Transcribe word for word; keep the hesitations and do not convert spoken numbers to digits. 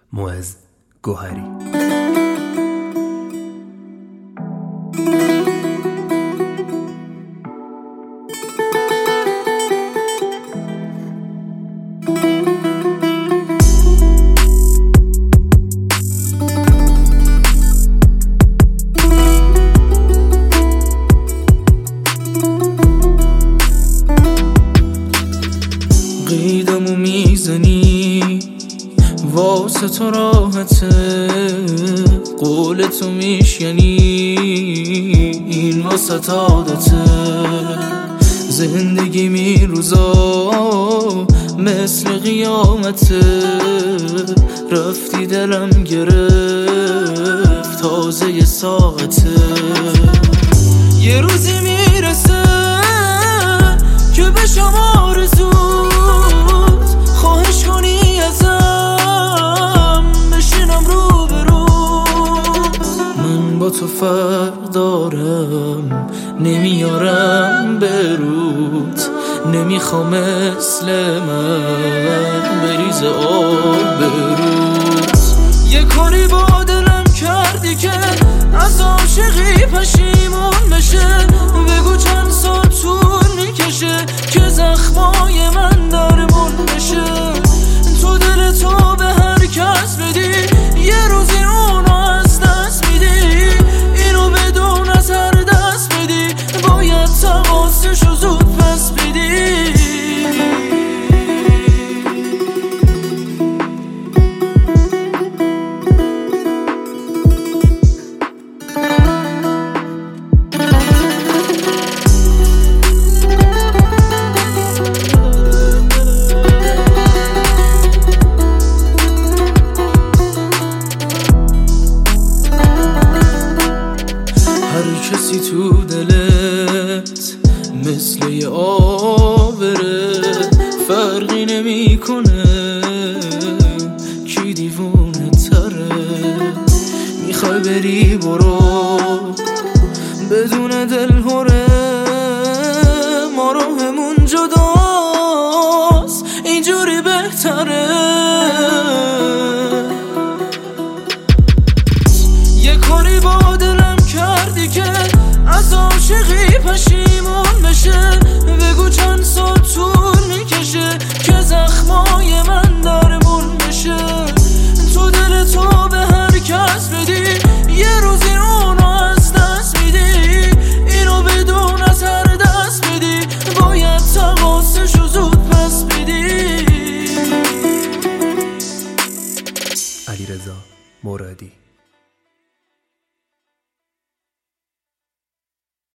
معز گوهری. قیدمو میزنی واسه تو راحته، قول تو میشنی این واسه عادته. زندگی می روزا مثل قیامته، رفتی دلم گرفت تازه یه ساعته. یه روزی میرسه که بشم آرزوت، خواهش کنی ازم بشینم رو به رو. من با تو فرق دارم نمیارم برود، نمیخوام مثل من بریز آب برود. یه کاری با دلم کردی که از عاشقی پشیمون بشه، بگو چند سال طول میکشه که زخمای من درمون بشه. تو دل تو به هر کس بدی یه روزی اونو از دست میدی، اینو بدون از هر دست بدی باید تقاصشو زود پس بدی. هر کسی تو دلت مثل یه آبره، فرقی نمی کنه کی دیوونه تره. میخوای بری برو بدون دل هره، ما راهمون جداست اینجوری بهتره. یه کاری با دلم کردی که از عاشقی پشیمون بشه، بگو چند سال طول میکشه که زخمای من درمون بشه. تو دل تو به هر کس بدی یه روزی اونو از دست میدی، اینو بدون از هر دست بدی باید تقاصشو زود پس بدی. علیرضا مرادی.